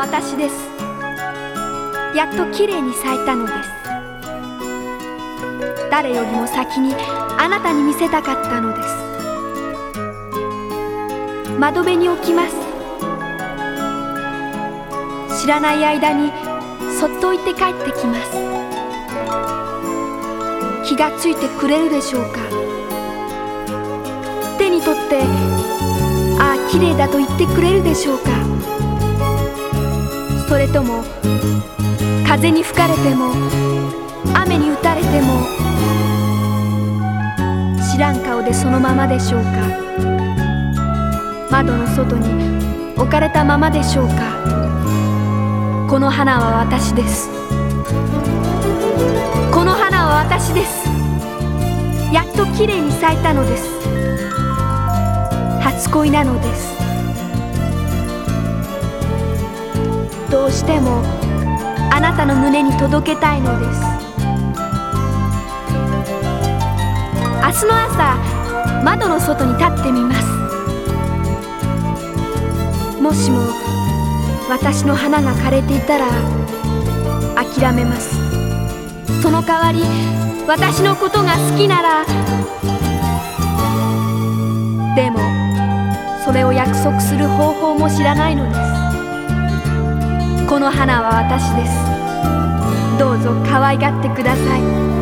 私です。やっときれいに咲いたのです。誰よりも先にあなたに見せたかったのです。窓辺に置きます。知らない間にそっと置いて帰ってきます。気がついてくれるでしょうか。手に取って「ああきれいだ」と言ってくれるでしょうか。それとも風に吹かれても雨に打たれても知らん顔でそのままでしょうか。窓の外に置かれたままでしょうか。この花は私です。この花は私です。やっときれいに咲いたのです。初恋なのです。どうしてもあなたの胸に届けたいのです。明日の朝、窓の外に立ってみます。もしも私の花が枯れていたら諦めます。その代わり私のことが好きなら。でもそれを約束する方法も知らないのです。この花は私です。どうぞ可愛がってください。